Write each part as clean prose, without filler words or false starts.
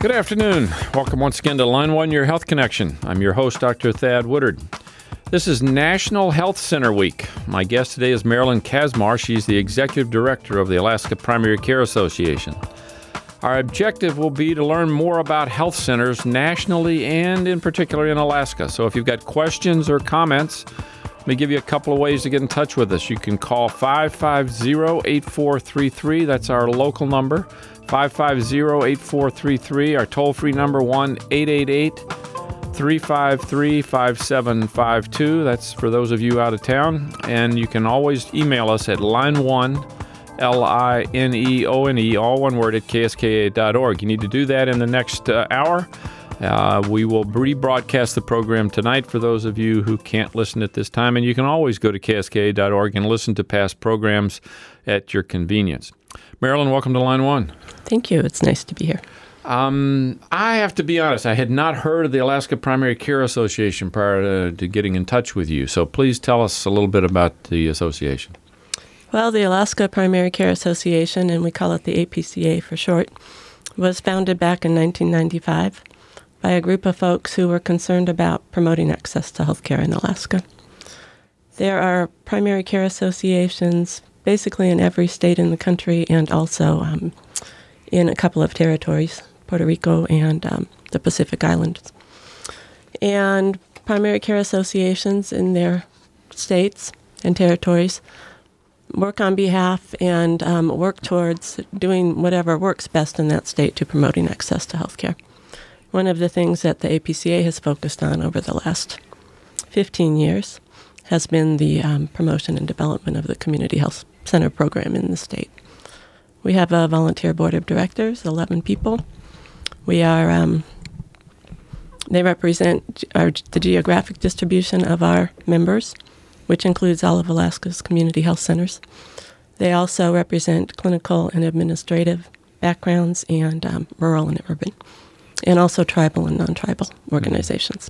Good afternoon. Welcome once again to Line 1, Your Health Connection. I'm your host, Dr. Thad Woodard. This is National Health Center Week. My guest today is Marilyn Kazmar. She's the Executive Director of the Alaska Primary Care Association. Our objective will be to learn more about health centers nationally and in particular in Alaska. So if you've got questions or comments, let me give you a couple of ways to get in touch with us. You can call 550-8433. That's our local number. 550-8433. Our toll-free number, 1-888-353-5752. That's for those of you out of town. And you can always email us at line1, L-I-N-E-O-N-E, all one word, at kska.org. You need to do that in the next hour. We will rebroadcast the program tonight for those of you who can't listen at this time. And you can always go to kska.org and listen to past programs at your convenience. Marilyn, welcome to Line 1. Thank you. It's nice to be here. I have to be honest, I had not heard of the Alaska Primary Care Association prior to getting in touch with you. So please tell us a little bit about the association. Well, the Alaska Primary Care Association, and we call it the APCA for short, was founded back in 1995 by a group of folks who were concerned about promoting access to health care in Alaska. There are primary care associations basically in every state in the country and also in a couple of territories, Puerto Rico and the Pacific Islands. And primary care associations in their states and territories work on behalf and work towards doing whatever works best in that state to promoting access to health care. One of the things that the APCA has focused on over the last 15 years has been the promotion and development of the Community Health Center program in the state. We have a volunteer board of directors, 11 people. We are, they represent the geographic distribution of our members, which includes all of Alaska's community health centers. They also represent clinical and administrative backgrounds and rural and urban, and also tribal and non-tribal organizations.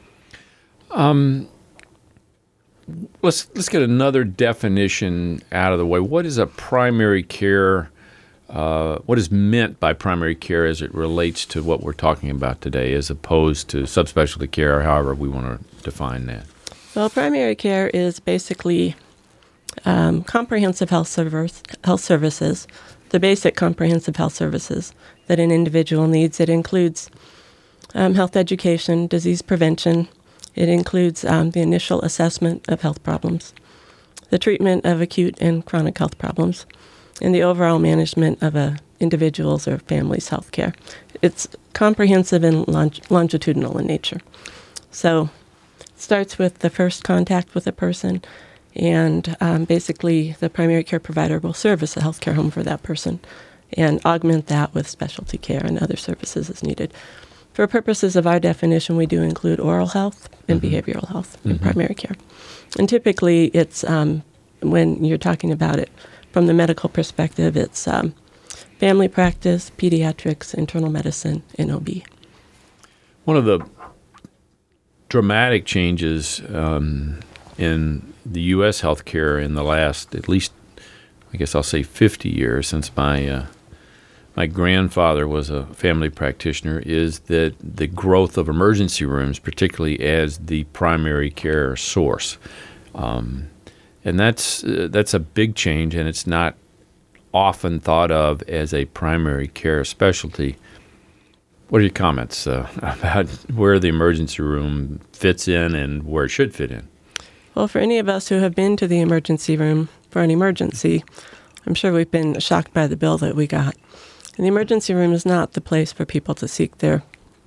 Let's get another definition out of the way. What is a primary care? What is meant by primary care as it relates to what we're talking about today, as opposed to subspecialty care, or however we want to define that? Well, primary care is basically comprehensive health services, the basic comprehensive health services that an individual needs. It includes health education, disease prevention. It includes the initial assessment of health problems, the treatment of acute and chronic health problems, and the overall management of an individual's or family's health care. It's comprehensive and longitudinal in nature. So it starts with the first contact with a person, and basically the primary care provider will serve as a health care home for that person and augment that with specialty care and other services as needed. For purposes of our definition, we do include oral health and behavioral health in primary care. And typically, it's when you're talking about it from the medical perspective, it's family practice, pediatrics, internal medicine, and OB. One of the dramatic changes in the U.S. healthcare in the last, at least, I guess I'll say 50 years since my grandfather was a family practitioner, is that the growth of emergency rooms, particularly as the primary care source. And that's a big change, and it's not often thought of as a primary care specialty. What are your comments about where the emergency room fits in and where it should fit in? Well, for any of us who have been to the emergency room for an emergency, I'm sure we've been shocked by the bill that we got. And the emergency room is not the place for people to seek their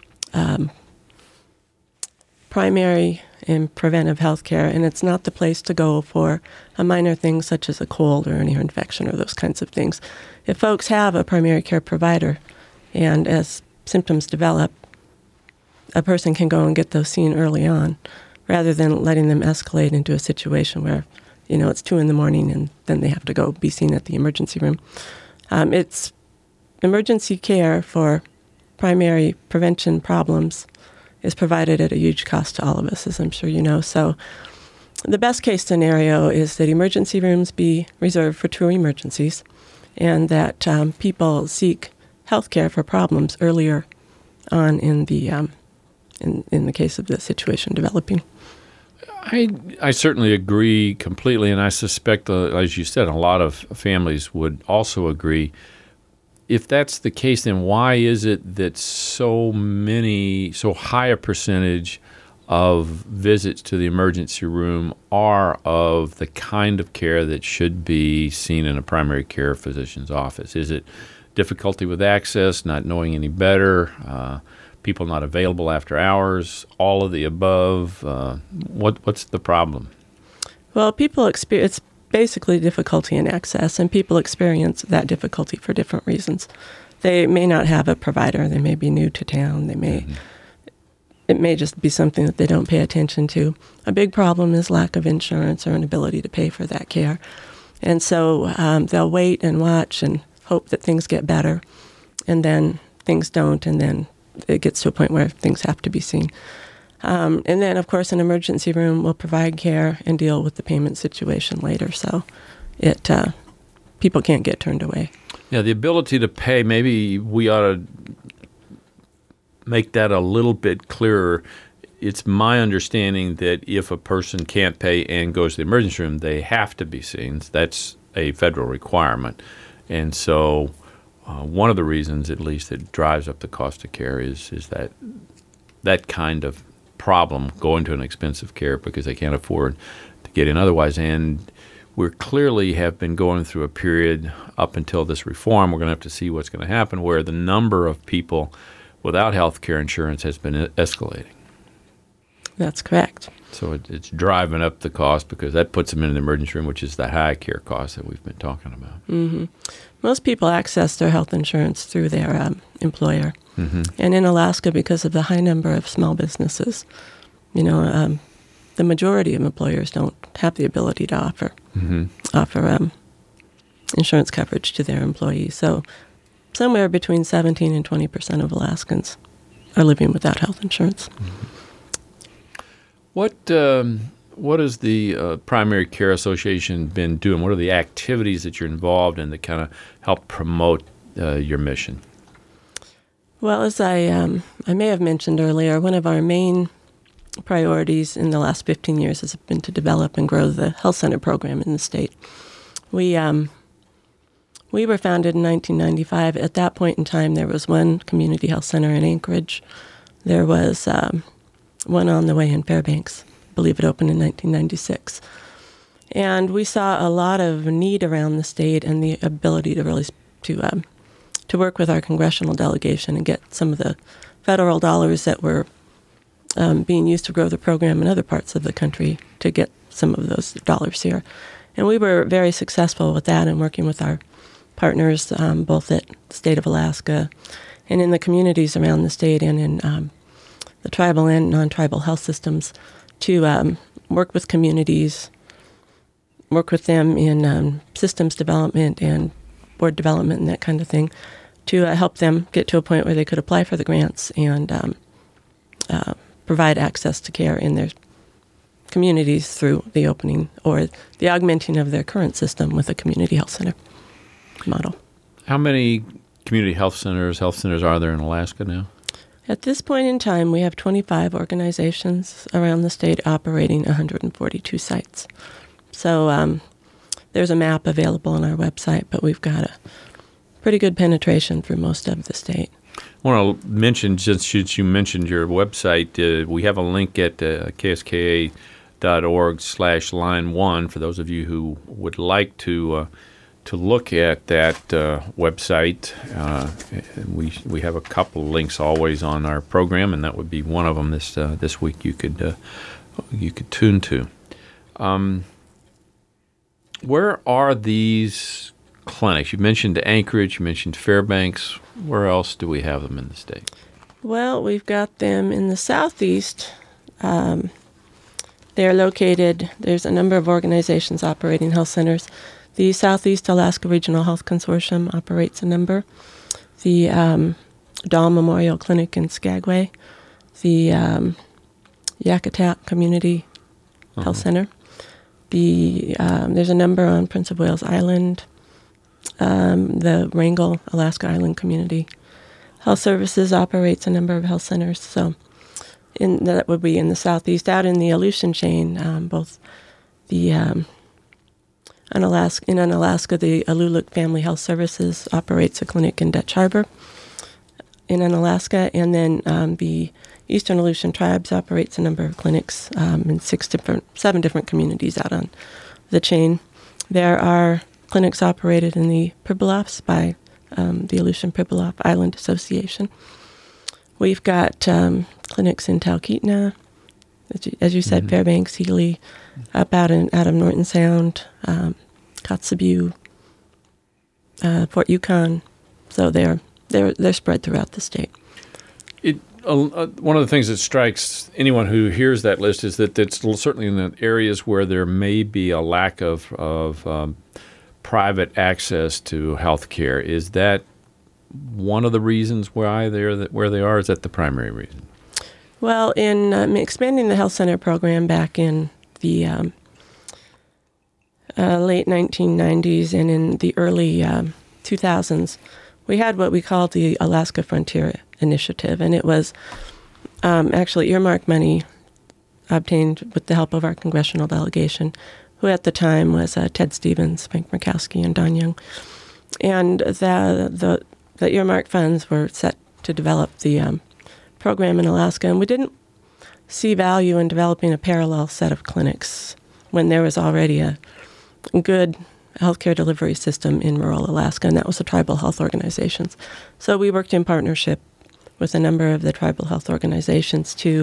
primary and preventive health care, and it's not the place to go for a minor thing such as a cold or an ear infection or those kinds of things. If folks have a primary care provider, and as symptoms develop, a person can go and get those seen early on, rather than letting them escalate into a situation where, it's 2 a.m. and then they have to go be seen at the emergency room. It's emergency care for primary prevention problems is provided at a huge cost to all of us, as I'm sure you know. So the best case scenario is that emergency rooms be reserved for true emergencies and that people seek health care for problems earlier on in the case of the situation developing. I certainly agree completely, and I suspect, as you said, a lot of families would also agree. If that's the case, then why is it that so high a percentage of visits to the emergency room are of the kind of care that should be seen in a primary care physician's office? Is it difficulty with access, not knowing any better, people not available after hours, all of the above? What's the problem? Well, it's basically difficulty in access, and people experience that difficulty for different reasons. They may not have a provider. They may be new to town. It may just be something that they don't pay attention to. A big problem is lack of insurance or an ability to pay for that care. And so they'll wait and watch and hope that things get better, and then things don't, and then it gets to a point where things have to be seen. And then, of course, an emergency room will provide care and deal with the payment situation later. So people can't get turned away. Yeah, the ability to pay, maybe we ought to make that a little bit clearer. It's my understanding that if a person can't pay and goes to the emergency room, they have to be seen. That's a federal requirement. And so one of the reasons, at least, that drives up the cost of care is that kind of problem, going to an expensive care because they can't afford to get in otherwise. And we clearly have been going through a period up until this reform. We're going to have to see what's going to happen, where the number of people without health care insurance has been escalating. That's correct. So it's driving up the cost because that puts them in an emergency room, which is the high care cost that we've been talking about. Mm-hmm. Most people access their health insurance through their employer. Mm-hmm. And in Alaska, because of the high number of small businesses, the majority of employers don't have the ability to offer insurance coverage to their employees. So somewhere between 17 and 20% of Alaskans are living without health insurance. Mm-hmm. What has the Primary Care Association been doing? What are the activities that you're involved in that kind of help promote your mission? Well, as I may have mentioned earlier, one of our main priorities in the last 15 years has been to develop and grow the health center program in the state. We were founded in 1995. At that point in time, there was one community health center in Anchorage. There was one on the way in Fairbanks. I believe it opened in 1996. And we saw a lot of need around the state and the ability to really to work with our congressional delegation and get some of the federal dollars that were being used to grow the program in other parts of the country to get some of those dollars here. And we were very successful with that and working with our partners, both at the state of Alaska and in the communities around the state and in the tribal and non-tribal health systems to work with communities, work with them in systems development and board development and that kind of thing, to help them get to a point where they could apply for the grants and provide access to care in their communities through the opening or the augmenting of their current system with a community health center model. How many community health centers are there in Alaska now? At this point in time, we have 25 organizations around the state operating 142 sites. So there's a map available on our website, but we've got a pretty good penetration through most of the state. I want to mention, since you mentioned your website, we have a link at kska.org/line1 for those of you who would like to look at that website. We have a couple of links always on our program, and that would be one of them this week you could tune to. Where are these clinics? You mentioned Anchorage, you mentioned Fairbanks. Where else do we have them in the state? Well, we've got them in the southeast. They're located, there's a number of organizations operating health centers. The Southeast Alaska Regional Health Consortium operates a number. The Dahl Memorial Clinic in Skagway. The Yakutat Community Health Center. There's a number on Prince of Wales Island. The Wrangell, Alaska Island Community. Health Services operates a number of health centers. So that would be in the southeast. Out in the Aleutian chain, both the in Alaska, the Aluluk Family Health Services operates a clinic in Dutch Harbor in Unalaska, and then the Eastern Aleutian Tribes operates a number of clinics in 7 different communities out on the chain. There are clinics operated in the Pribilofs by the Aleutian Pribilof Island Association. We've got clinics in Talkeetna, as you said, Fairbanks, Healy, up out of Norton Sound, Kotzebue, Fort Yukon. So they're spread throughout the state. One of the things that strikes anyone who hears that list is that it's certainly in the areas where there may be a lack of private access to health care. Is that one of the reasons why they're where they are? Is that the primary reason? Well, in expanding the health center program back in the late 1990s and in the early 2000s, we had what we called the Alaska Frontier Initiative, and it was actually earmarked money obtained with the help of our congressional delegation, who at the time was Ted Stevens, Frank Murkowski, and Don Young. And the earmarked funds were set to develop the program in Alaska, and we didn't see value in developing a parallel set of clinics when there was already a good healthcare delivery system in rural Alaska, and that was the tribal health organizations. So we worked in partnership with a number of the tribal health organizations to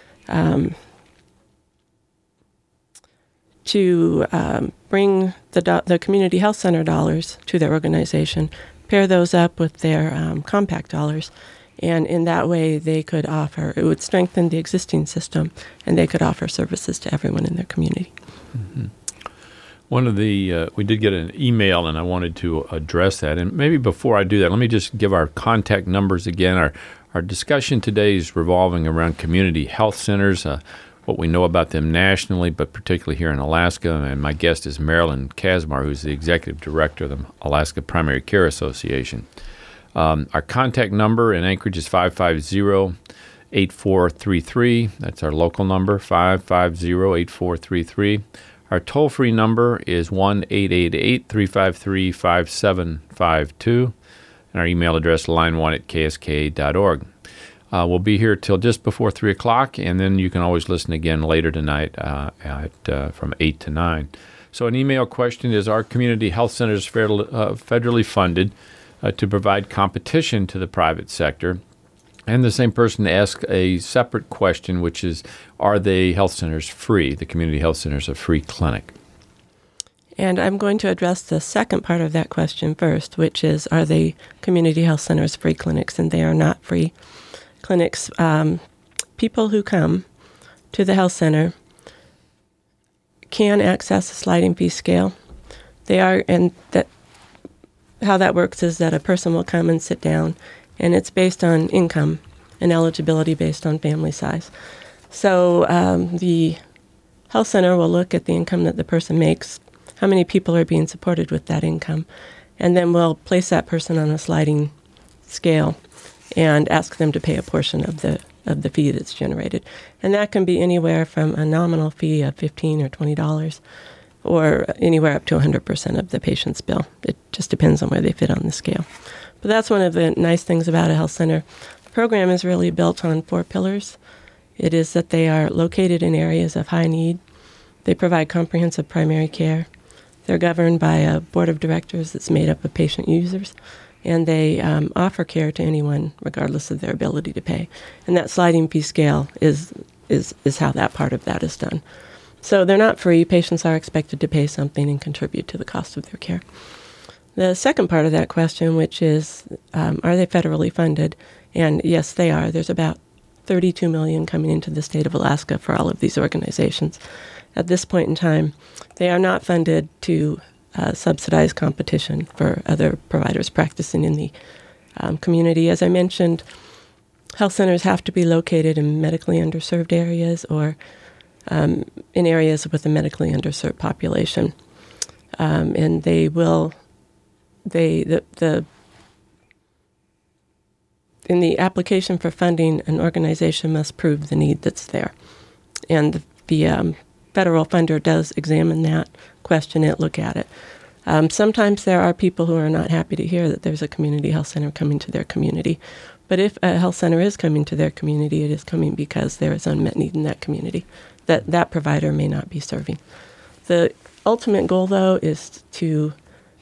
bring the community health center dollars to their organization, pair those up with their compact dollars, and in that way they could offer, it would strengthen the existing system, and they could offer services to everyone in their community. Mm-hmm. One of the, we did get an email, and I wanted to address that. And maybe before I do that, let me just give our contact numbers again. Our discussion today is revolving around community health centers, what we know about them nationally, but particularly here in Alaska. And my guest is Marilyn Kaczmar, who's the executive director of the Alaska Primary Care Association. Our contact number in Anchorage is 550-8433. That's our local number, 550-8433. Our toll-free number is 1-888-353-5752, and our email address, line1@ksk.org. We'll be here till just before 3 o'clock, and then you can always listen again later tonight from 8 to 9. So an email question is, are community health centers federally funded to provide competition to the private sector? And the same person asked a separate question, which is, are they health centers free? The community health centers a free clinic? And I'm going to address the second part of that question first, which is, are they community health centers free clinics? And they are not free clinics. People who come to the health center can access a sliding fee scale. And that how that works is that a person will come and sit down, and it's based on income and eligibility based on family size. So the health center will look at the income that the person makes, how many people are being supported with that income, and then we'll place that person on a sliding scale and ask them to pay a portion of the fee that's generated. And that can be anywhere from a nominal fee of $15 or $20 or anywhere up to 100% of the patient's bill. It just depends on where they fit on the scale. But that's one of the nice things about a health center. The program is really built on 4 pillars. It is that they are located in areas of high need. They provide comprehensive primary care. They're governed by a board of directors that's made up of patient users. And they offer care to anyone regardless of their ability to pay. And that sliding fee scale is how that part of that is done. So they're not free. Patients are expected to pay something and contribute to the cost of their care. The second part of that question, which is, are they federally funded? And yes, they are. There's about $32 million coming into the state of Alaska for all of these organizations. At this point in time, they are not funded to subsidize competition for other providers practicing in the community. As I mentioned, health centers have to be located in medically underserved areas or in areas with a medically underserved population. And they will... The in the application for funding, an organization must prove the need that's there. And the federal funder does examine that, question it, look at it. Sometimes there are people who are not happy to hear that there's a community health center coming to their community. But if a health center is coming to their community, it is coming because there is unmet need in that community that provider may not be serving. The ultimate goal, though, is to,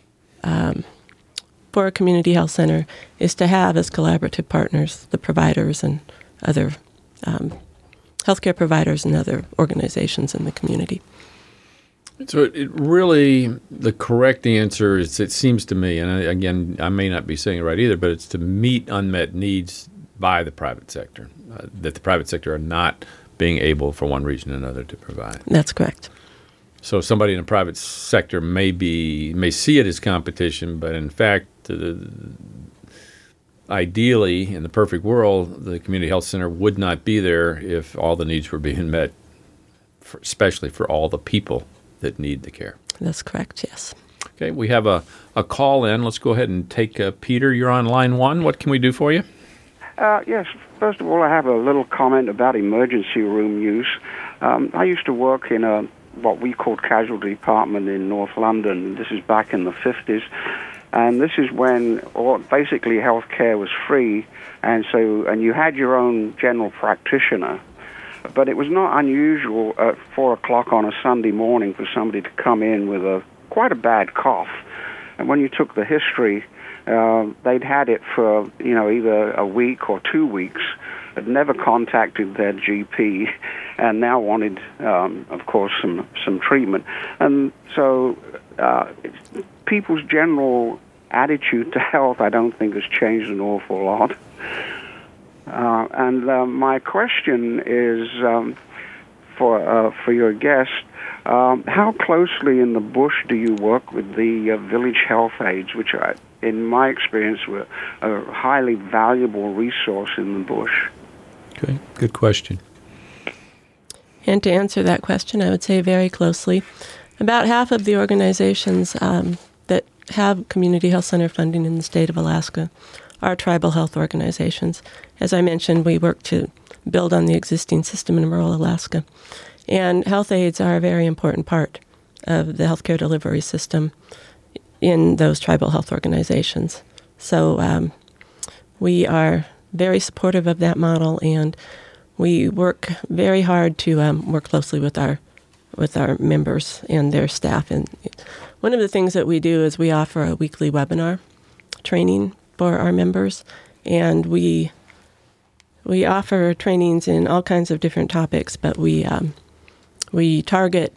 for a community health center, is to have as collaborative partners the providers and other healthcare providers and other organizations in the community. So it really, the correct answer is, it seems to me, and again, I may not be saying it right either, but it's to meet unmet needs by the private sector, that the private sector are not being able, for one reason or another, to provide. That's correct. So somebody in the private sector may see it as competition, but in fact, ideally, in the perfect world, the community health center would not be there if all the needs were being met, especially for all the people that need the care. That's correct, yes. Okay, we have a call in. Let's go ahead and take Peter. You're on line 1. What can we do for you? Yes, first of all, I have a little comment about emergency room use. I used to work in what we called casualty department in North London. This is back in the 50s. And this is when basically healthcare was free, and you had your own general practitioner. But it was not unusual at 4 o'clock on a Sunday morning for somebody to come in with quite a bad cough. And when you took the history, they'd had it for either a week or 2 weeks, had never contacted their GP, and now wanted, of course, some treatment. And so people's general attitude to health, I don't think, has changed an awful lot. And my question is for your guest, how closely in the bush do you work with the village health aides, which are, in my experience, were a highly valuable resource in the bush? Okay, good question. And to answer that question, I would say very closely. About half of the organizations that have community health center funding in the state of Alaska are tribal health organizations. As I mentioned, we work to build on the existing system in rural Alaska. And health aides are a very important part of the healthcare delivery system in those tribal health organizations. So we are very supportive of that model, and we work very hard to work closely with our members and their staff. And one of the things that we do is we offer a weekly webinar training for our members, and we offer trainings in all kinds of different topics, but we target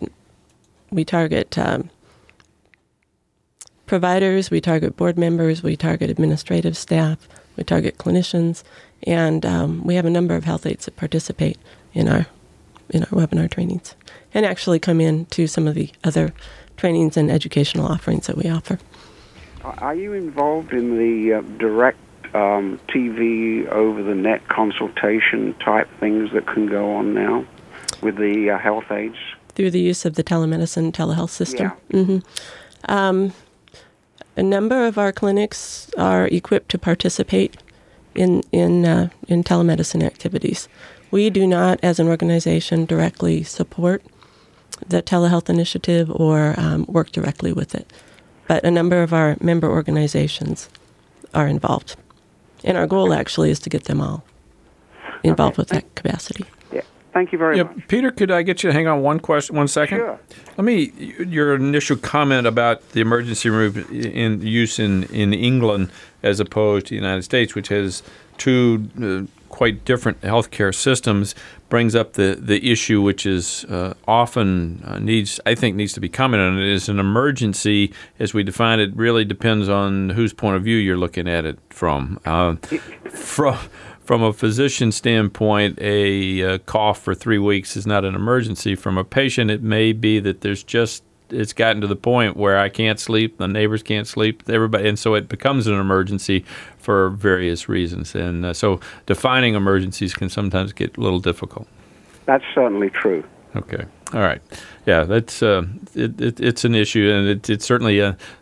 providers, we target board members, we target administrative staff, we target clinicians, and we have a number of health aides that participate in our webinar trainings and actually come in to some of the other trainings and educational offerings that we offer. Are you involved in the direct TV, over-the-net consultation type things that can go on now with the health aides? Through the use of the telemedicine, telehealth system? Yeah. Mm-hmm. A number of our clinics are equipped to participate in telemedicine activities. We do not, as an organization, directly support the telehealth initiative or work directly with it. But a number of our member organizations are involved. And our goal actually is to get them all involved with that capacity. Yeah. Thank you very much. Peter, could I get you to hang on one second? Sure. Your initial comment about the emergency room in use in England as opposed to the United States, which has two quite different healthcare systems, brings up the issue, which is often needs to be commented on. It is an emergency, as we define it, really depends on whose point of view you're looking at it from. From a physician standpoint, a cough for 3 weeks is not an emergency. From a patient, it may be that it's gotten to the point where I can't sleep, the neighbors can't sleep, everybody, and so it becomes an emergency for various reasons. And so defining emergencies can sometimes get a little difficult. That's certainly true. Okay. All right. Yeah, that's it's an issue, and it's certainly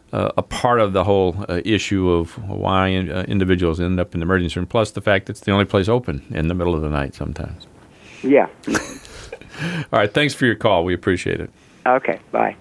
a part of the whole issue of why individuals end up in the emergency room, plus the fact that it's the only place open in the middle of the night sometimes. Yeah. All right, thanks for your call. We appreciate it. Okay, bye.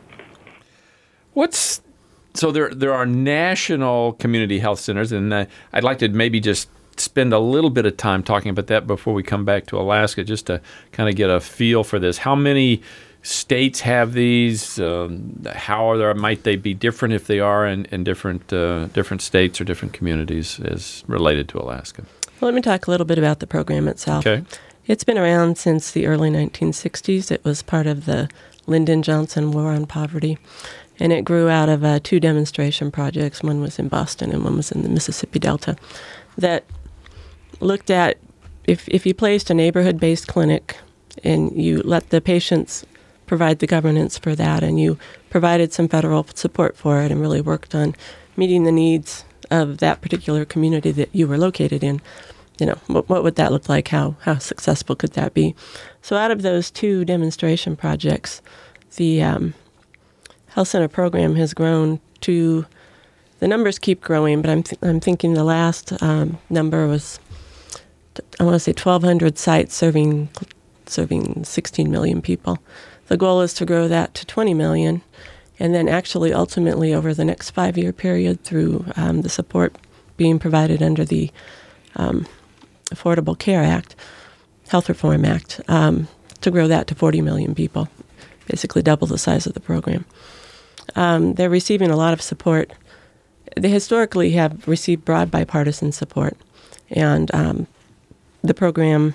So there are national community health centers, and I'd like to maybe just spend a little bit of time talking about that before we come back to Alaska, just to kind of get a feel for this. How many states have these? Might they be different if they are in different states or different communities as related to Alaska? Well, let me talk a little bit about the program itself. Okay. It's been around since the early 1960s. It was part of the Lyndon Johnson War on Poverty, and it grew out of two demonstration projects. One was in Boston and one was in the Mississippi Delta, that looked at if you placed a neighborhood-based clinic and you let the patients provide the governance for that, and you provided some federal support for it and really worked on meeting the needs of that particular community that you were located in, what would that look like? How successful could that be? So out of those two demonstration projects, the health center program has grown to, the numbers keep growing, but I'm thinking the last number was, I want to say 1,200 sites serving 16 million people. The goal is to grow that to 20 million, and then actually ultimately over the next 5-year period through the support being provided under the Affordable Care Act, Health Reform Act, to grow that to 40 million people, basically double the size of the program. They're receiving a lot of support. They historically have received broad bipartisan support, and the program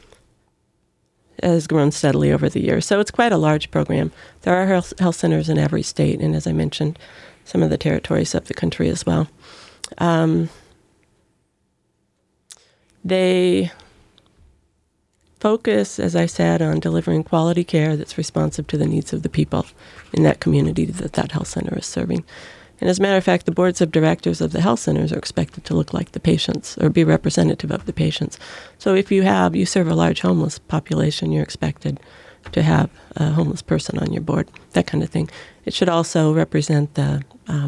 has grown steadily over the years. So it's quite a large program. There are health centers in every state, and as I mentioned, some of the territories of the country as well. They focus, as I said, on delivering quality care that's responsive to the needs of the people in that community that health center is serving. And as a matter of fact, the boards of directors of the health centers are expected to look like the patients or be representative of the patients. So if you serve a large homeless population, you're expected to have a homeless person on your board, that kind of thing. It should also represent the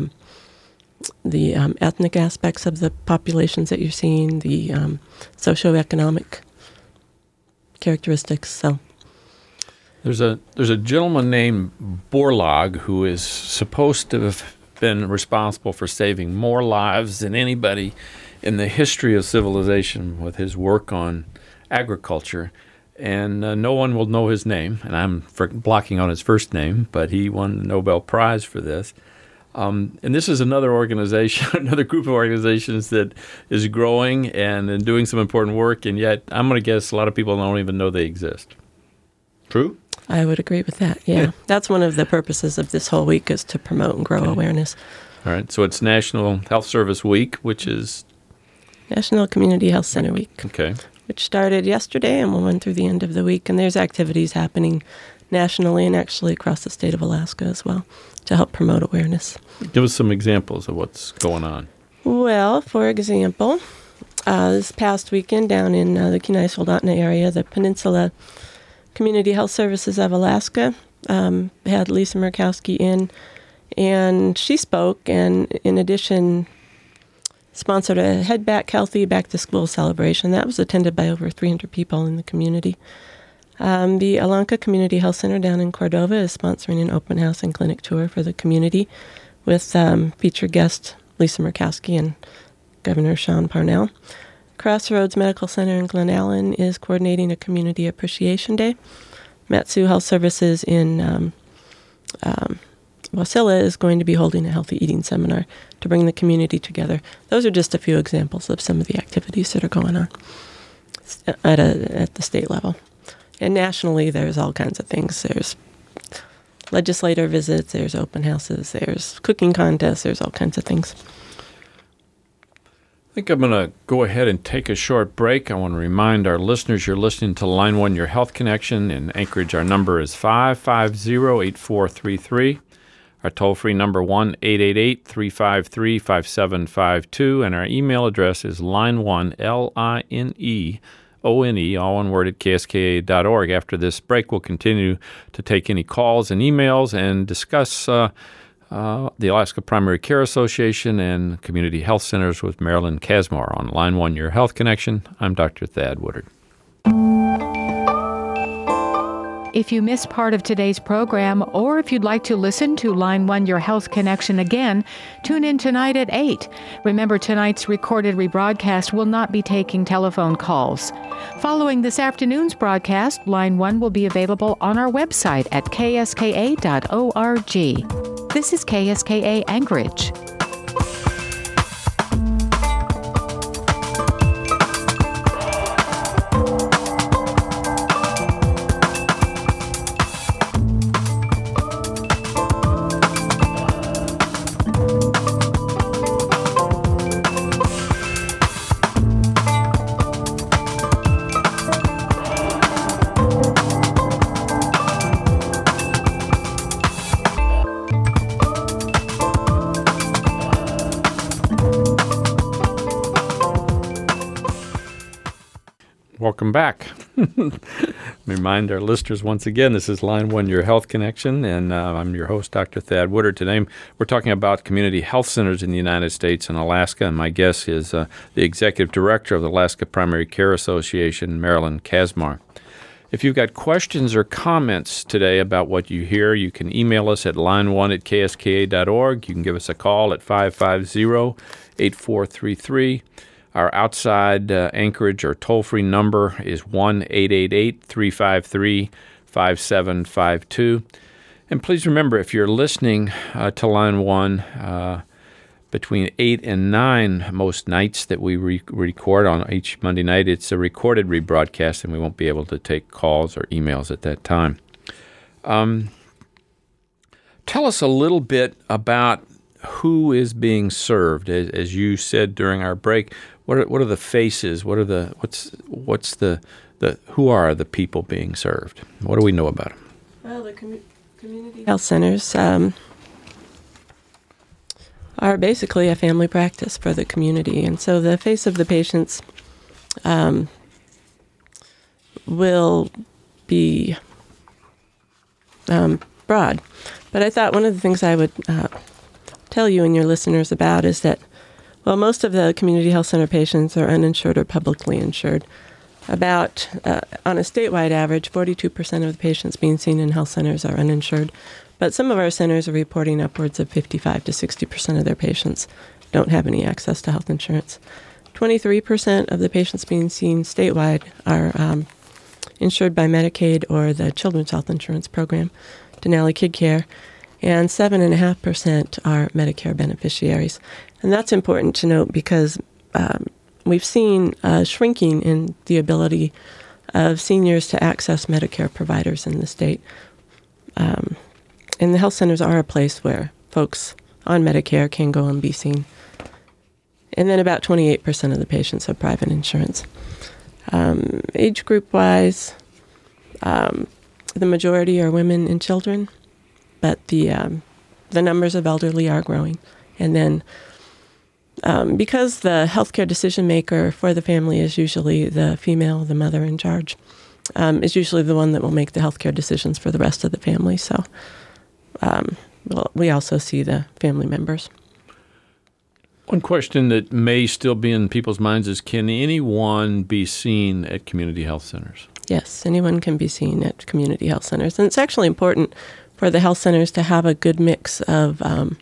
ethnic aspects of the populations that you're seeing, the socioeconomic characteristics. So there's a gentleman named Borlaug who is supposed to have been responsible for saving more lives than anybody in the history of civilization with his work on agriculture. And no one will know his name, and I'm blocking on his first name, but he won the Nobel Prize for this. And this is another organization, another group of organizations that is growing and doing some important work, and yet I'm going to guess a lot of people don't even know they exist. True? I would agree with that, yeah. That's one of the purposes of this whole week, is to promote and grow awareness. All right, so it's National Health Service Week, which is? National Community Health Center Week. Okay. Which started yesterday and will run through the end of the week, and there's activities happening nationally and actually across the state of Alaska as well to help promote awareness. Give us some examples of what's going on. Well, for example, this past weekend down in the Kenai-Soldotna area, the Peninsula Community Health Services of Alaska had Lisa Murkowski in, and she spoke, and in addition sponsored a Head Back Healthy Back to School celebration. That was attended by over 300 people in the community. The Alanka Community Health Center down in Cordova is sponsoring an open house and clinic tour for the community with featured guest Lisa Murkowski and Governor Sean Parnell. Crossroads Medical Center in Glen Allen is coordinating a Community Appreciation Day. Matsu Health Services in Wasilla is going to be holding a healthy eating seminar to bring the community together. Those are just a few examples of some of the activities that are going on at the state level. And nationally, there's all kinds of things. There's legislator visits, there's open houses, there's cooking contests, there's all kinds of things. I think I'm going to go ahead and take a short break. I want to remind our listeners you're listening to Line 1, Your Health Connection. In Anchorage, our number is 550-8433. Our toll-free number 1-888-353-5752. And our email address is line1, LINEONE, all one word, at kska.org. After this break, we'll continue to take any calls and emails and discuss the Alaska Primary Care Association, and Community Health Centers with Marilyn Kasmar on Line 1, Your Health Connection. I'm Dr. Thad Woodard. If you missed part of today's program, or if you'd like to listen to Line 1 Your Health Connection again, tune in tonight at 8. Remember, tonight's recorded rebroadcast will not be taking telephone calls. Following this afternoon's broadcast, Line 1 will be available on our website at kska.org. This is KSKA Anchorage. Welcome back. Remind our listeners once again, this is Line 1, Your Health Connection, and I'm your host, Dr. Thad Woodard. Today we're talking about community health centers in the United States and Alaska, and my guest is the Executive Director of the Alaska Primary Care Association, Marilyn Kasmar. If you've got questions or comments today about what you hear, you can email us at line1@kska.org. You can give us a call at 550-8433. Our outside Anchorage or toll-free number is 1-888-353-5752. And please remember, if you're listening to Line 1 between 8 and 9 most nights that we record on each Monday night, it's a recorded rebroadcast, and we won't be able to take calls or emails at that time. Tell us a little bit about who is being served. As you said during our break, what are the faces? What's the who are the people being served? What do we know about them? Well, the community health centers are basically a family practice for the community, and so the face of the patients will be broad. But I thought one of the things I would tell you and your listeners about is that, well, most of the community health center patients are uninsured or publicly insured. About, on a statewide average, 42% of the patients being seen in health centers are uninsured. But some of our centers are reporting upwards of 55 to 60% of their patients don't have any access to health insurance. 23% of the patients being seen statewide are insured by Medicaid or the Children's Health Insurance Program, Denali Kid Care, and 7.5% are Medicare beneficiaries. And that's important to note because we've seen shrinking in the ability of seniors to access Medicare providers in the state. And the health centers are a place where folks on Medicare can go and be seen. And then about 28% of the patients have private insurance. Age group-wise, the majority are women and children, but the numbers of elderly are growing. And then because the healthcare decision maker for the family is usually the female, the mother in charge, is usually the one that will make the healthcare decisions for the rest of the family. So we also see the family members. One question that may still be in people's minds is, can anyone be seen at community health centers? Yes, anyone can be seen at community health centers. And it's actually important for the health centers to have a good mix of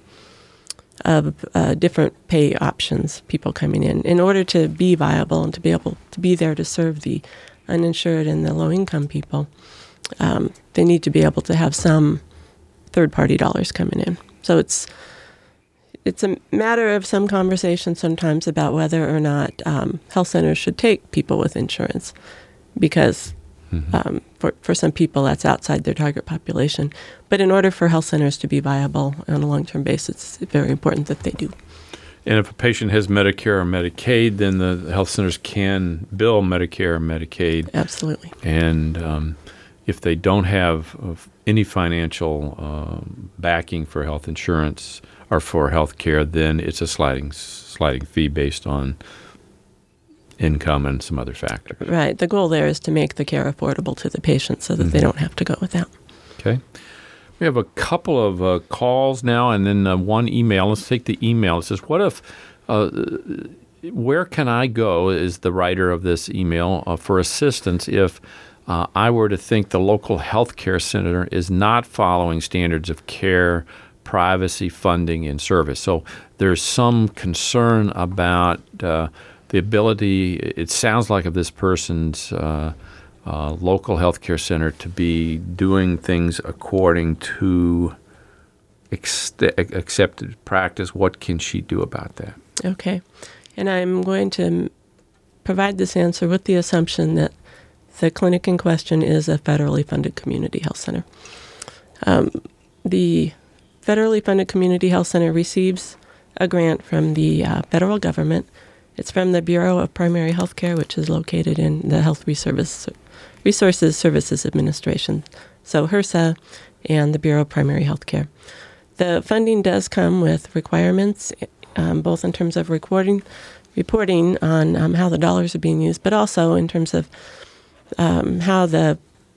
different pay options, people coming in order to be viable and to be able to be there to serve the uninsured and the low-income people. They need to be able to have some third-party dollars coming in. So it's a matter of some conversation sometimes about whether or not health centers should take people with insurance, because for some people that's outside their target population. But in order for health centers to be viable on a long-term basis, it's very important that they do. And if a patient has Medicare or Medicaid, then the health centers can bill Medicare or Medicaid. Absolutely. And if they don't have any financial backing for health insurance or for health care, then it's a sliding fee based on income and some other factors. Right. The goal there is to make the care affordable to the patient so that they don't have to go without. Okay. We have a couple of calls now and then one email. Let's take the email. It says, what if, where can I go, is the writer of this email, for assistance if I were to think the local health care center is not following standards of care, privacy, funding, and service? So there's some concern about the ability, it sounds like, of this person's local health care center to be doing things according to accepted practice. What can she do about that? Okay. And I'm going to provide this answer with the assumption that the clinic in question is a federally funded community health center. The federally funded community health center receives a grant from the federal government. It's from the Bureau of Primary Health Care, which is located in the Health Resources Services Administration, so HRSA and the Bureau of Primary Health Care. The funding does come with requirements, both in terms of reporting on how the dollars are being used, but also in terms of how the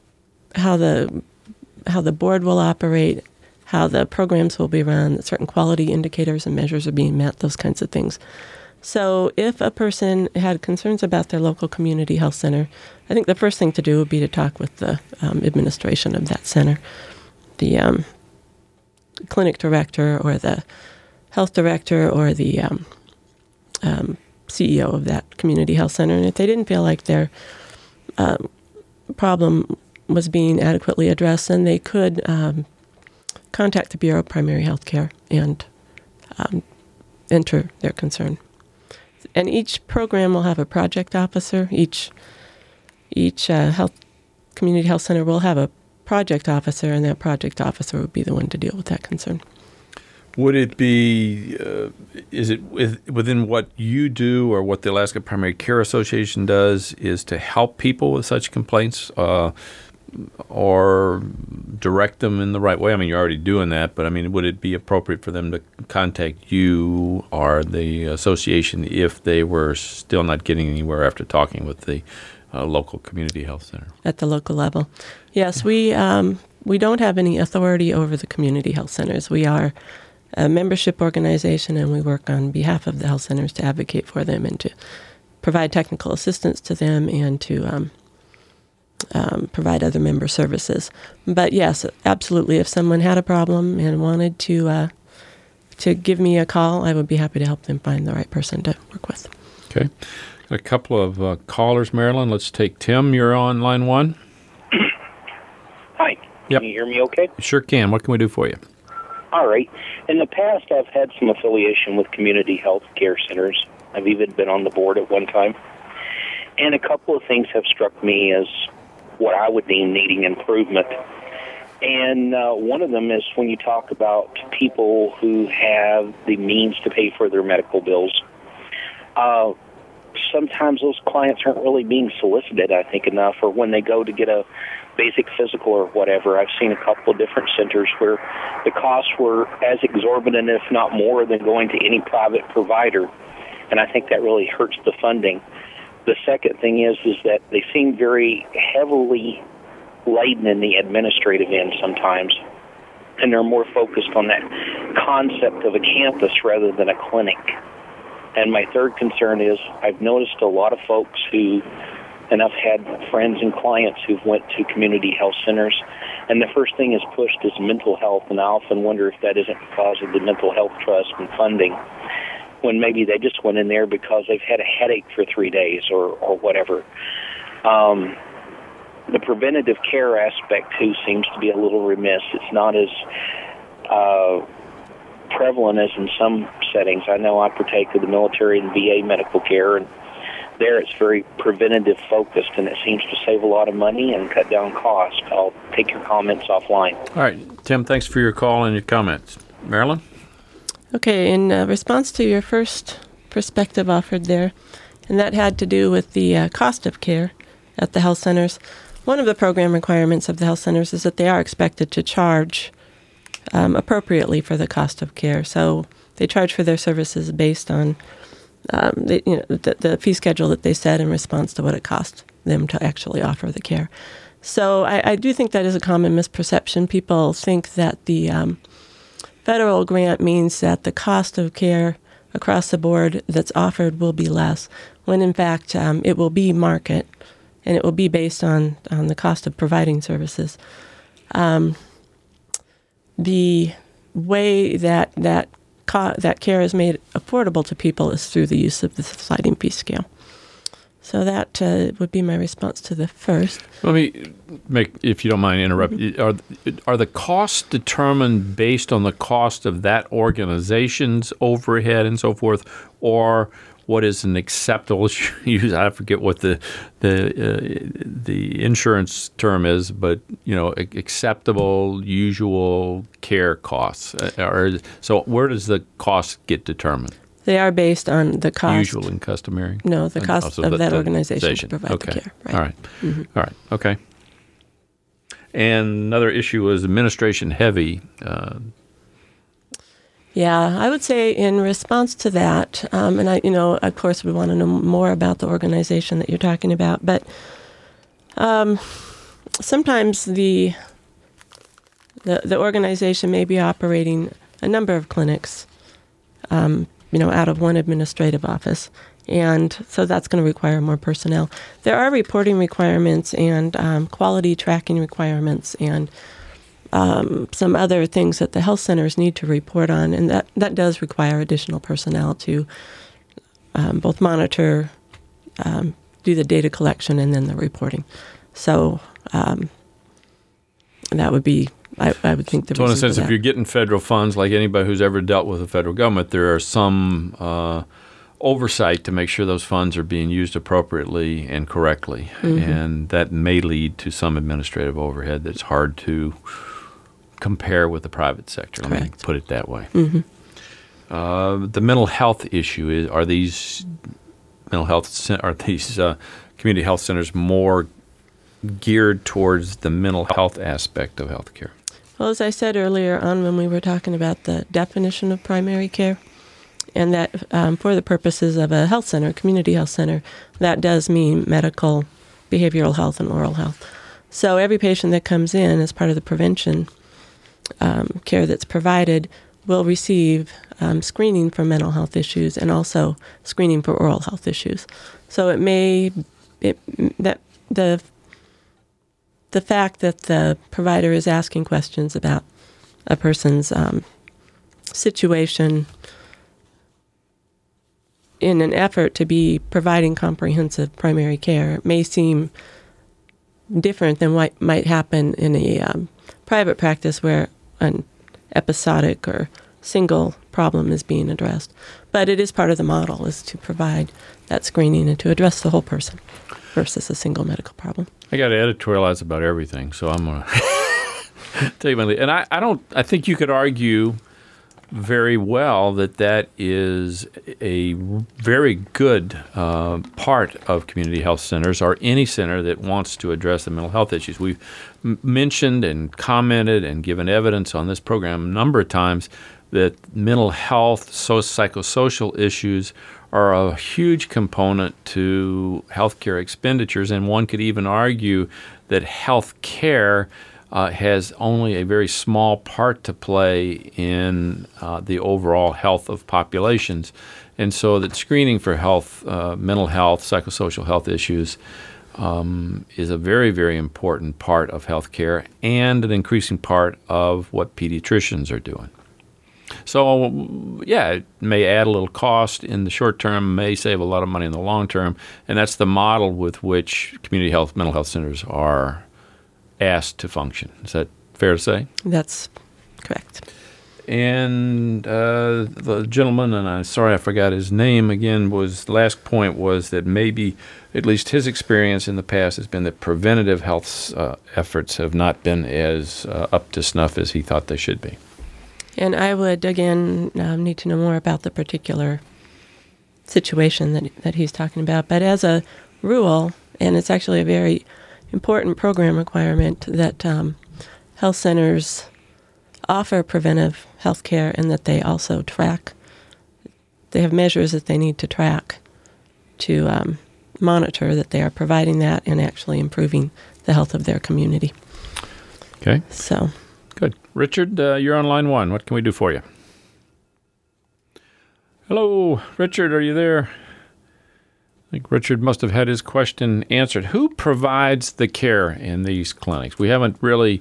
board will operate, how the programs will be run, that certain quality indicators and measures are being met, those kinds of things. So if a person had concerns about their local community health center, I think the first thing to do would be to talk with the administration of that center, the clinic director or the health director or the CEO of that community health center. And if they didn't feel like their problem was being adequately addressed, then they could contact the Bureau of Primary Health Care and enter their concern. And each program will have a project officer. Each community health center will have a project officer, and that project officer would be the one to deal with that concern. Would it be, is it within what you do or what the Alaska Primary Care Association does is to help people with such complaints or direct them in the right way? I mean, you're already doing that, but I mean, would it be appropriate for them to contact you or the association if they were still not getting anywhere after talking with the local community health center? At the local level. Yes, we don't have any authority over the community health centers. We are a membership organization, and we work on behalf of the health centers to advocate for them and to provide technical assistance to them and to provide other member services. But yes, absolutely, if someone had a problem and wanted to give me a call, I would be happy to help them find the right person to work with. Okay. Got a couple of callers, Marilyn. Let's take Tim. You're on line one. Hi. Yep. Can you hear me okay? Sure can. What can we do for you? All right. In the past, I've had some affiliation with community health care centers. I've even been on the board at one time. And a couple of things have struck me as what I would deem needing improvement. And one of them is when you talk about people who have the means to pay for their medical bills. Sometimes those clients aren't really being solicited, I think, enough, or when they go to get a basic physical or whatever. I've seen a couple of different centers where the costs were as exorbitant, if not more, than going to any private provider, and I think that really hurts the funding. The second thing is that they seem very heavily laden in the administrative end sometimes, and they're more focused on that concept of a campus rather than a clinic. And my third concern is I've noticed a lot of folks who, and I've had friends and clients who've went to community health centers, and the first thing is pushed is mental health, and I often wonder if that isn't because of the mental health trust and funding, when maybe they just went in there because they've had a headache for 3 days or whatever. The preventative care aspect, too, seems to be a little remiss. It's not as prevalent as in some settings. I know I partake of the military and VA medical care, and there it's very preventative focused, and it seems to save a lot of money and cut down cost. I'll take your comments offline. All right, Tim, thanks for your call and your comments. Marilyn? Okay, in response to your first perspective offered there, and that had to do with the cost of care at the health centers, one of the program requirements of the health centers is that they are expected to charge appropriately for the cost of care. So they charge for their services based on the fee schedule that they set in response to what it costs them to actually offer the care. So I do think that is a common misperception. People think that the federal grant means that the cost of care across the board that's offered will be less, when in fact it will be market, and it will be based on the cost of providing services. The way that care is made affordable to people is through the use of the sliding fee scale. So that would be my response to the first. Let me make, if you don't mind interrupting, are the costs determined based on the cost of that organization's overhead and so forth, or what is an acceptable use? I forget what the insurance term is, but acceptable usual care costs. So where does the cost get determined? They are based on the cost. Usual and customary? No, the cost of that organization to provide the care. Right. All right. Mm-hmm. All right. Okay. And another issue is administration heavy. Yeah, I would say in response to that, and of course, we want to know more about the organization that you're talking about, but sometimes the organization may be operating a number of clinics, out of one administrative office, and so that's going to require more personnel. There are reporting requirements and quality tracking requirements and some other things that the health centers need to report on, and that does require additional personnel to both monitor, do the data collection, and then the reporting. So that would be, I would think, the reason. So in a sense, if you're getting federal funds, like anybody who's ever dealt with the federal government, there are some oversight to make sure those funds are being used appropriately and correctly, and that may lead to some administrative overhead that's hard to compare with the private sector. Correct. Let me put it that way. The mental health issue are these community health centers more geared towards the mental health aspect of healthcare? Well, as I said earlier on when we were talking about the definition of primary care, and that for the purposes of a health center, community health center, that does mean medical, behavioral health, and oral health. So every patient that comes in as part of the prevention care that's provided will receive screening for mental health issues and also screening for oral health issues. So the fact that the provider is asking questions about a person's situation in an effort to be providing comprehensive primary care may seem different than what might happen in a private practice where an episodic or single problem is being addressed. But it is part of the model, is to provide that screening and to address the whole person versus a single medical problem. I got to editorialize about everything, so I'm going to tell you my lead. And I think you could argue very well that is a very good part of community health centers, or any center that wants to address the mental health issues. We've mentioned and commented and given evidence on this program a number of times that mental health, psychosocial issues are a huge component to healthcare expenditures, and one could even argue that health care has only a very small part to play in the overall health of populations. And so that screening for health, mental health, psychosocial health issues is a very, very important part of healthcare and an increasing part of what pediatricians are doing. So, yeah, it may add a little cost in the short term, may save a lot of money in the long term, and that's the model with which community health, mental health centers are asked to function. Is that fair to say? That's correct. And the gentleman, and I'm sorry I forgot his name again, the last point was that maybe at least his experience in the past has been that preventative health efforts have not been as up to snuff as he thought they should be. And I would, again, need to know more about the particular situation that he's talking about. But as a rule, and it's actually a very important program requirement, that health centers offer preventive health care and that they also track. They have measures that they need to track to monitor that they are providing that and actually improving the health of their community. Okay. So, Good. Richard, you're on line 1. What can we do for you? Hello, Richard, are you there? I think Richard must have had his question answered. Who provides the care in these clinics? We haven't really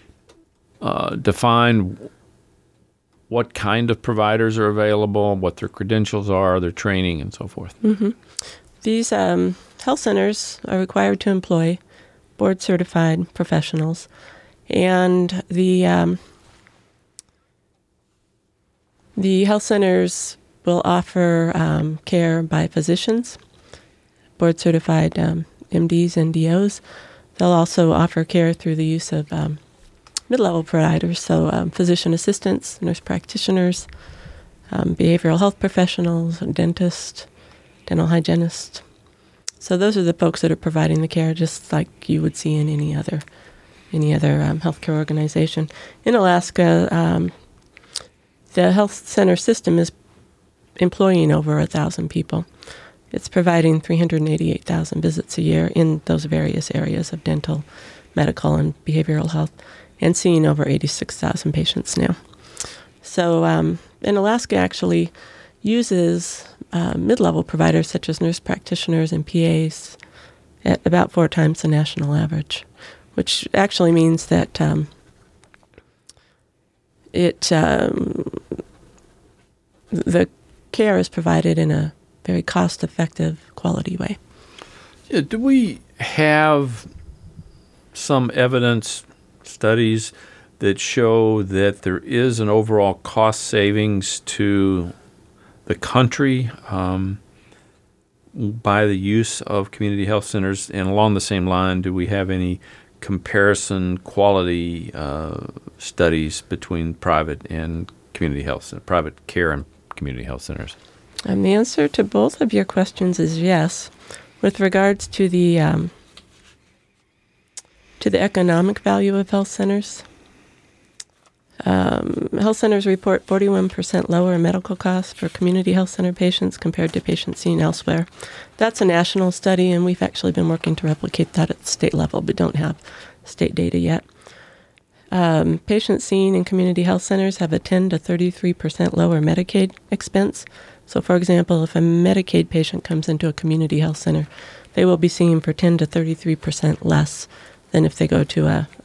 defined what kind of providers are available, what their credentials are, their training, and so forth. Mm-hmm. These health centers are required to employ board-certified professionals, and the health centers will offer care by physicians, board-certified MDs and DOs. They'll also offer care through the use of mid-level providers, so physician assistants, nurse practitioners, behavioral health professionals, dentists, dental hygienists. So those are the folks that are providing the care, just like you would see in any other healthcare organization. In Alaska, the health center system is employing over 1,000 people. It's providing 388,000 visits a year in those various areas of dental, medical, and behavioral health, and seeing over 86,000 patients now. So, and Alaska actually uses mid-level providers such as nurse practitioners and PAs at about 4 times the national average, which actually means that the care is provided in a very cost-effective, quality way. Yeah, do we have some evidence, studies that show that there is an overall cost savings to the country by the use of community health centers? And along the same line, do we have any comparison quality studies between private and community health, private care and community health centers? The answer to both of your questions is yes. With regards to the economic value of health centers, health centers report 41% lower medical costs for community health center patients compared to patients seen elsewhere. That's a national study, and we've actually been working to replicate that at the state level, but don't have state data yet. Patients seen in community health centers have a 10 to 33% lower Medicaid expense. So, for example, if a Medicaid patient comes into a community health center, they will be seen for 10 to 33% less than if they go to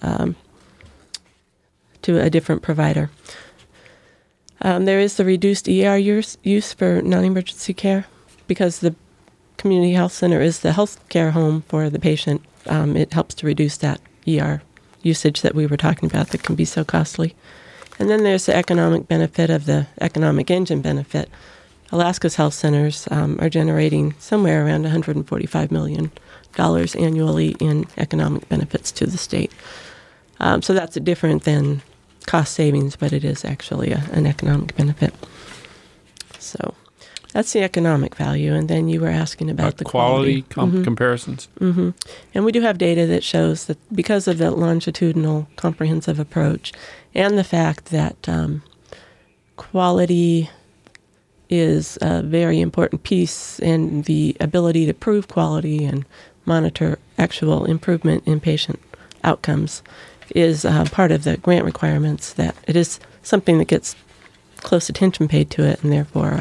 a different provider. There is the reduced ER use for non-emergency care because the community health center is the health care home for the patient. It helps to reduce that ER usage that we were talking about that can be so costly. And then there's the economic benefit of the economic engine benefit. Alaska's health centers are generating somewhere around $145 million annually in economic benefits to the state. So that's different than cost savings, but it is actually an economic benefit. So that's the economic value. And then you were asking about the quality comparisons. Mm-hmm. And we do have data that shows that because of the longitudinal comprehensive approach and the fact that quality is a very important piece, and the ability to prove quality and monitor actual improvement in patient outcomes is part of the grant requirements, that it is something that gets close attention paid to it, and therefore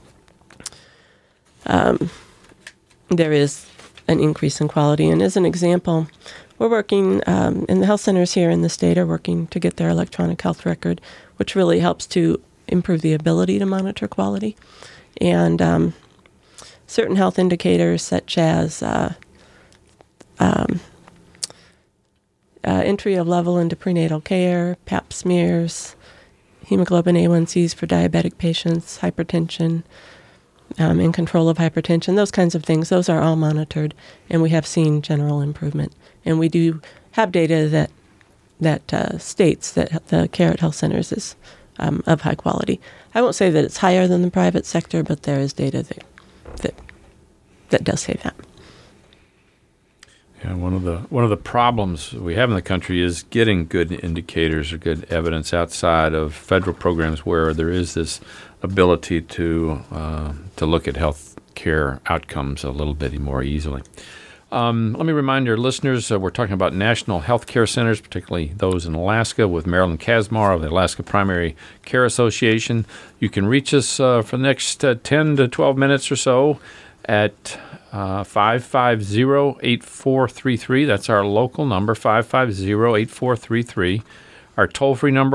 there is an increase in quality. And as an example, we're working, and the health centers here in the state are working to get their electronic health record, which really helps to improve the ability to monitor quality. And certain health indicators such as entry of level into prenatal care, pap smears, hemoglobin A1Cs for diabetic patients, hypertension, and control of hypertension, those kinds of things, those are all monitored, and we have seen general improvement. And we do have data that states that the care at health centers is of high quality. I won't say that it's higher than the private sector, but there is data that does say that. Yeah, one of the problems we have in the country is getting good indicators or good evidence outside of federal programs where there is this ability to look at health care outcomes a little bit more easily. Let me remind your listeners, we're talking about national health care centers, particularly those in Alaska, with Marilyn Kazmar of the Alaska Primary Care Association. You can reach us for the next 10 to 12 minutes or so at 550-8433. That's our local number, 550-8433. Our toll-free number,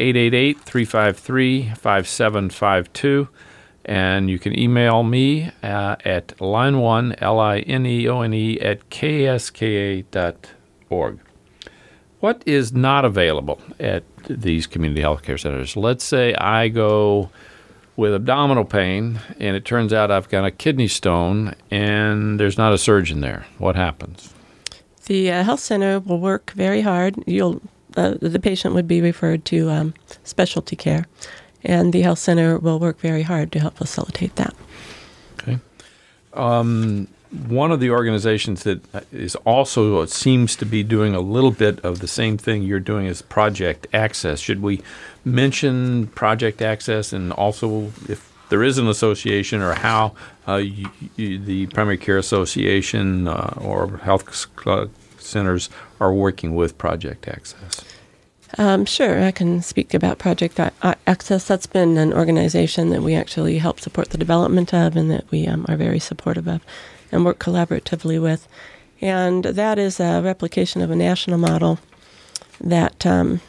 1-888-353-5752. And you can email me at line1, lineone, at kska.org. What is not available at these community health care centers? Let's say I go with abdominal pain, and it turns out I've got a kidney stone, and there's not a surgeon there. What happens? The health center will work very hard. The patient would be referred to specialty care, and the health center will work very hard to help facilitate that. Okay. One of the organizations that is also, it seems to be doing a little bit of the same thing you're doing is Project Access. Should we mention Project Access, and also if there is an association, or how the Primary Care Association or health centers are working with Project Access? Sure, I can speak about Project Access. That's been an organization that we actually help support the development of, and that we are very supportive of and work collaboratively with. And that is a replication of a national model that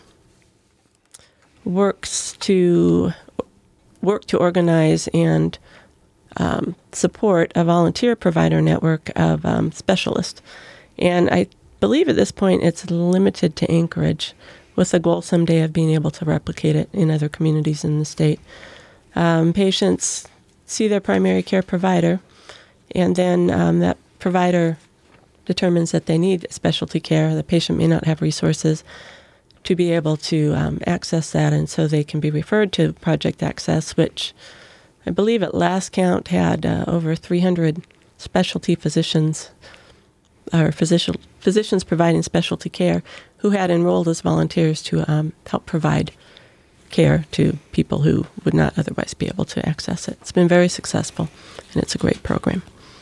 works to organize and support a volunteer provider network of specialists. And I believe at this point it's limited to Anchorage, with the goal someday of being able to replicate it in other communities in the state. Patients see their primary care provider, and then that provider determines that they need specialty care. The patient may not have resources to be able to access that, and so they can be referred to Project Access, which I believe at last count had over 300 specialty physicians, or physicians providing specialty care, who had enrolled as volunteers to help provide care to people who would not otherwise be able to access it. It's been very successful, and it's a great program.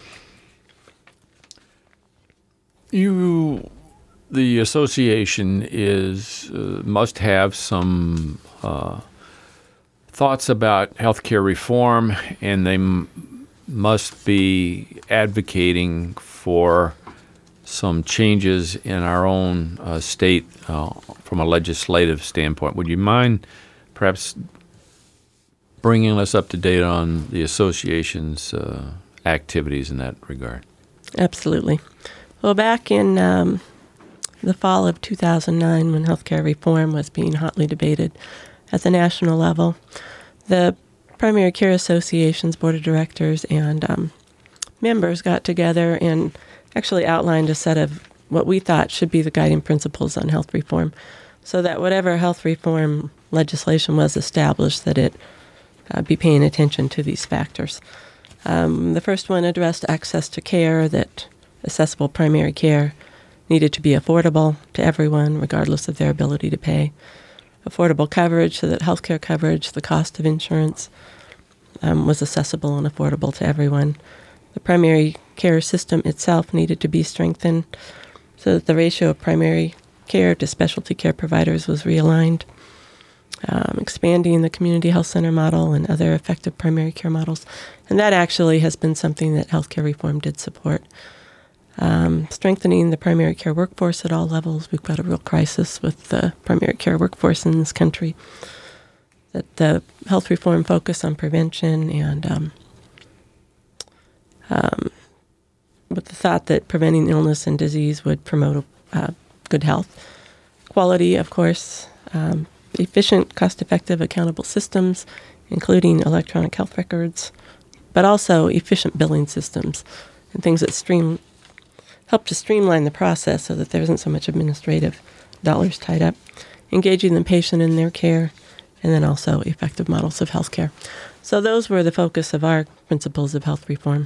The association must have some thoughts about healthcare reform, and they must be advocating for some changes in our own state from a legislative standpoint. Would you mind perhaps bringing us up to date on the association's activities in that regard? Absolutely. Well, back in the fall of 2009, when healthcare reform was being hotly debated at the national level, the Primary Care Association's board of directors and members got together and actually outlined a set of what we thought should be the guiding principles on health reform, so that whatever health reform legislation was established, that it be paying attention to these factors. The first one addressed access to care, that accessible primary care needed to be affordable to everyone, regardless of their ability to pay. Affordable coverage, so that healthcare coverage, the cost of insurance, was accessible and affordable to everyone. The primary care system itself needed to be strengthened, so that the ratio of primary care to specialty care providers was realigned. Expanding the community health center model and other effective primary care models. And that actually has been something that healthcare reform did support. Strengthening the primary care workforce at all levels. We've got a real crisis with the primary care workforce in this country. That the health reform focus on prevention and with the thought that preventing illness and disease would promote good health. Quality, of course, efficient, cost-effective, accountable systems, including electronic health records, but also efficient billing systems and things that help to streamline the process so that there isn't so much administrative dollars tied up. Engaging the patient in their care, and then also effective models of healthcare. So those were the focus of our principles of health reform.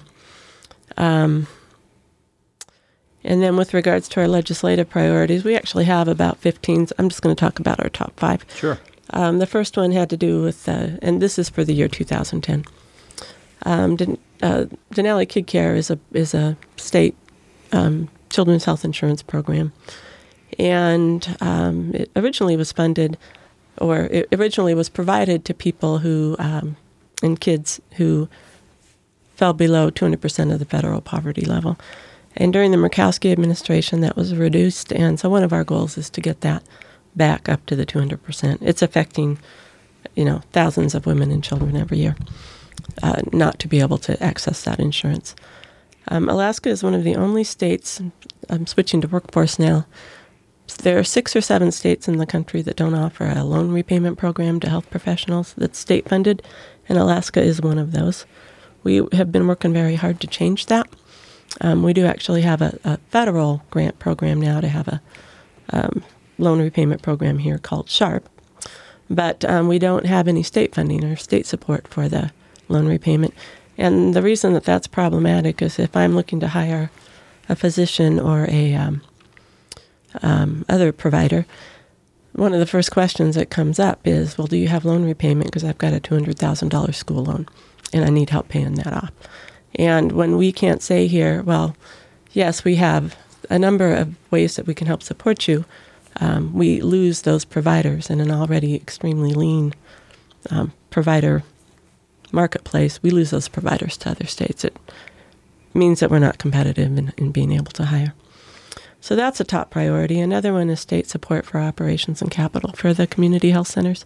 And then with regards to our legislative priorities, we actually have about 15. I'm just going to talk about our top 5. Sure. The first one had to do with, and this is for the year 2010. Denali Kid Care is a state children's health insurance program. And it originally was funded, or it originally was provided to people who, and kids who fell below 200% of the federal poverty level. And during the Murkowski administration, that was reduced. And so one of our goals is to get that back up to the 200%. It's affecting, thousands of women and children every year, not to be able to access that insurance. Alaska is one of the only states, I'm switching to workforce now, there are 6 or 7 states in the country that don't offer a loan repayment program to health professionals that's state-funded, and Alaska is one of those. We have been working very hard to change that. We do actually have a federal grant program now to have a loan repayment program here called SHARP, but we don't have any state funding or state support for the loan repayment. And the reason that that's problematic is if I'm looking to hire a physician or a other provider, one of the first questions that comes up is, well, do you have loan repayment? Because I've got a $200,000 school loan, and I need help paying that off. And when we can't say here, well, yes, we have a number of ways that we can help support you, we lose those providers in an already extremely lean provider marketplace. We lose those providers to other states. It means that we're not competitive in being able to hire. So that's a top priority. Another one is state support for operations and capital for the community health centers.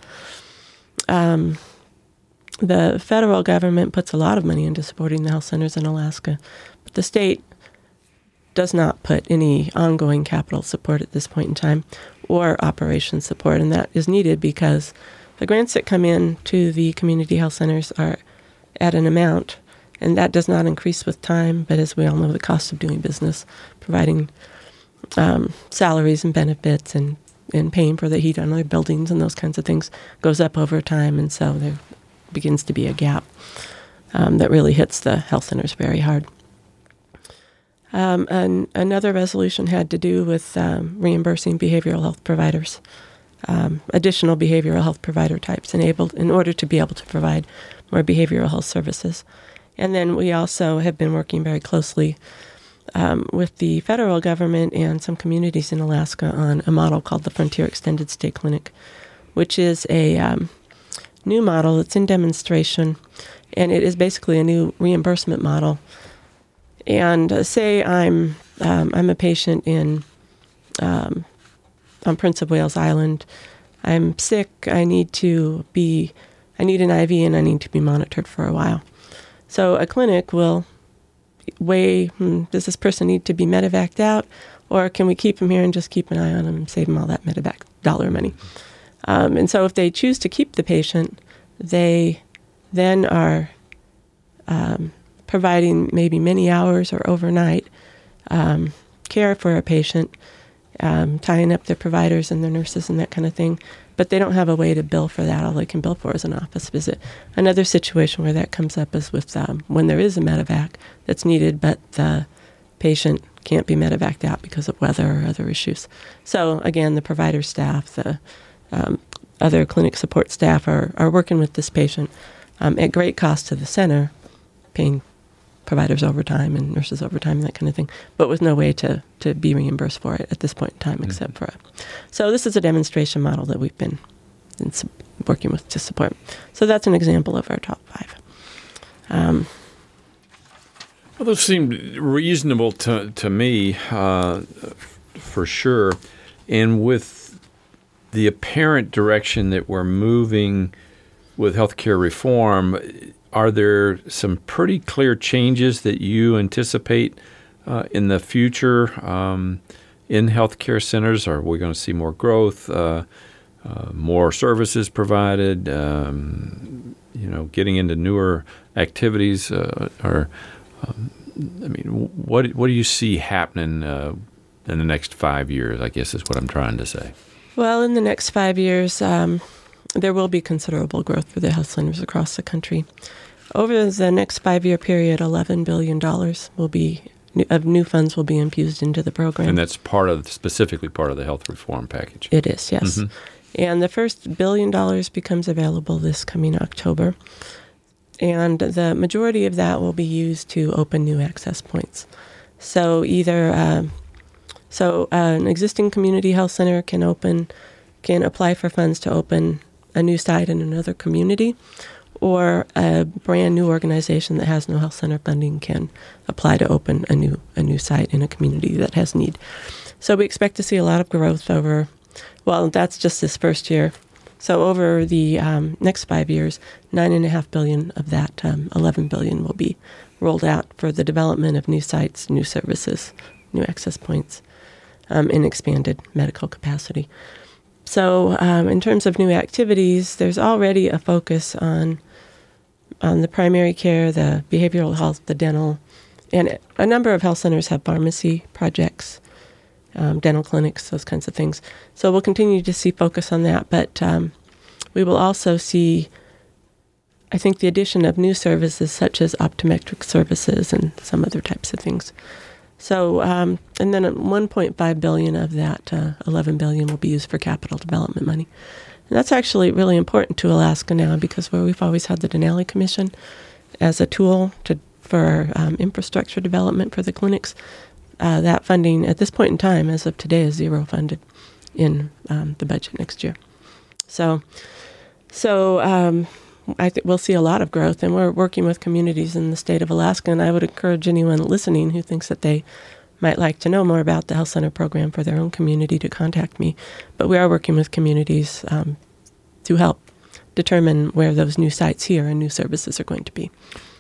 The federal government puts a lot of money into supporting the health centers in Alaska, but the state does not put any ongoing capital support at this point in time or operations support, and that is needed because the grants that come in to the community health centers are at an amount, and that does not increase with time, but as we all know, the cost of doing business, providing salaries and benefits and paying for the heat on their buildings and those kinds of things goes up over time, and so there begins to be a gap that really hits the health centers very hard. And another resolution had to do with reimbursing behavioral health providers, additional behavioral health provider types enabled in order to be able to provide more behavioral health services. And then we also have been working very closely with the federal government and some communities in Alaska on a model called the Frontier Extended Stay Clinic, which is a new model that's in demonstration, and it is basically a new reimbursement model. And say I'm a patient on Prince of Wales Island. I'm sick. I need an IV, and I need to be monitored for a while. So a clinic will weigh, does this person need to be medevaced out, or can we keep him here and just keep an eye on him and save him all that medevac dollar money? And so if they choose to keep the patient, they then are providing maybe many hours or overnight care for a patient, tying up their providers and their nurses and that kind of thing. But they don't have a way to bill for that. All they can bill for is an office visit. Another situation where that comes up is with when there is a medevac that's needed, but the patient can't be medevaced out because of weather or other issues. So again, the provider staff, the other clinic support staff are working with this patient at great cost to the center, paying providers overtime and nurses overtime and that kind of thing, but with no way to be reimbursed for it at this point in time except for it. So this is a demonstration model that we've been working with to support. So that's an example of our top 5. Well, those seem reasonable to me, for sure. And with the apparent direction that we're moving with healthcare reform, are there some pretty clear changes that you anticipate in the future in healthcare centers? Are we going to see more growth, more services provided, getting into newer activities? What do you see happening in the next 5 years, I guess is what I'm trying to say. Well, in the next 5 years, there will be considerable growth for the health centers across the country. Over the next 5-year period, $11 billion of new funds will be infused into the program. And that's specifically part of the health reform package. It is, yes. Mm-hmm. And the first $1 billion becomes available this coming October. And the majority of that will be used to open new access points. So either an existing community health center can apply for funds to open a new site in another community, or a brand new organization that has no health center funding can apply to open a new site in a community that has need. So we expect to see a lot of growth that's just this first year. So over the next 5 years, $9.5 billion of that $11 billion will be rolled out for the development of new sites, new services, new access points, and expanded medical capacity. So in terms of new activities, there's already a focus on the primary care, the behavioral health, the dental, and a number of health centers have pharmacy projects, dental clinics, those kinds of things. So we'll continue to see focus on that, but we will also see, I think, the addition of new services such as optometric services and some other types of things. So, and then $1.5 billion of that $11 billion will be used for capital development money. And that's actually really important to Alaska now, because where we've always had the Denali Commission as a tool for infrastructure development for the clinics, that funding at this point in time, as of today, is zero funded in the budget next year. So I think we'll see a lot of growth, and we're working with communities in the state of Alaska, and I would encourage anyone listening who thinks that they might like to know more about the health center program for their own community to contact me. But we are working with communities to help determine where those new sites here and new services are going to be.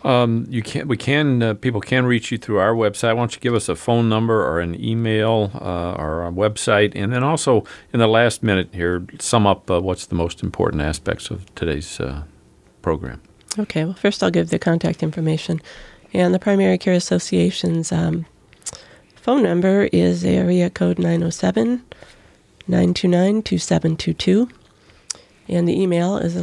People can reach you through our website. Why don't you give us a phone number or an email or a website, and then also in the last minute here, sum up what's the most important aspects of today's program. Okay. Well, first I'll give the contact information, and the Primary Care Association's phone number is area code 907-929-2722. And the email is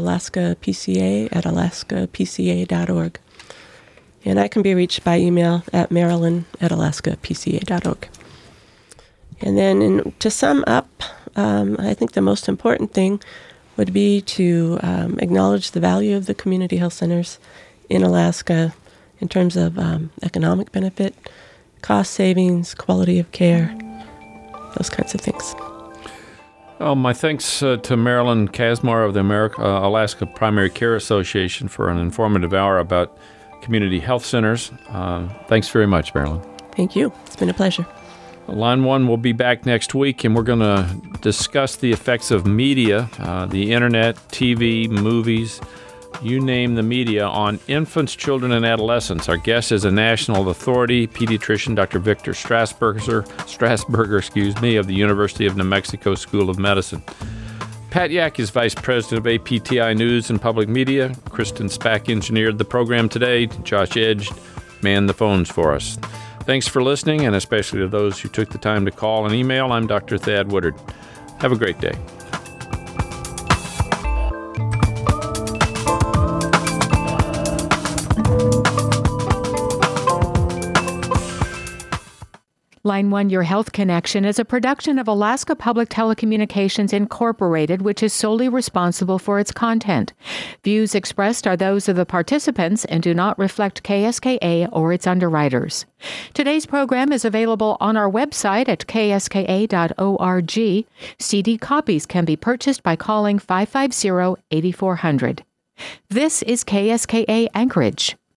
alaskapca@alaskapca.org. And I can be reached by email at marilyn@alaskapca.org. And then to sum up, I think the most important thing would be to acknowledge the value of the community health centers in Alaska in terms of economic benefit, cost savings, quality of care, those kinds of things. My thanks to Marilyn Kazmar of the Alaska Primary Care Association for an informative hour about community health centers. Thanks very much, Marilyn. Thank you. It's been a pleasure. Line 1 will be back next week, and we're going to discuss the effects of media, the internet, TV, movies, you name the media, on infants, children, and adolescents. Our guest is a national authority, pediatrician Dr. Victor Strasburger, of the University of New Mexico School of Medicine. Pat Yak is Vice President of APTI News and Public Media. Kristen Spack engineered the program today. Josh Edge manned the phones for us. Thanks for listening, and especially to those who took the time to call and email. I'm Dr. Thad Woodard. Have a great day. Line 1 Your Health Connection is a production of Alaska Public Telecommunications Incorporated, which is solely responsible for its content. Views expressed are those of the participants and do not reflect KSKA or its underwriters. Today's program is available on our website at kska.org. CD copies can be purchased by calling 550-8400. This is KSKA Anchorage.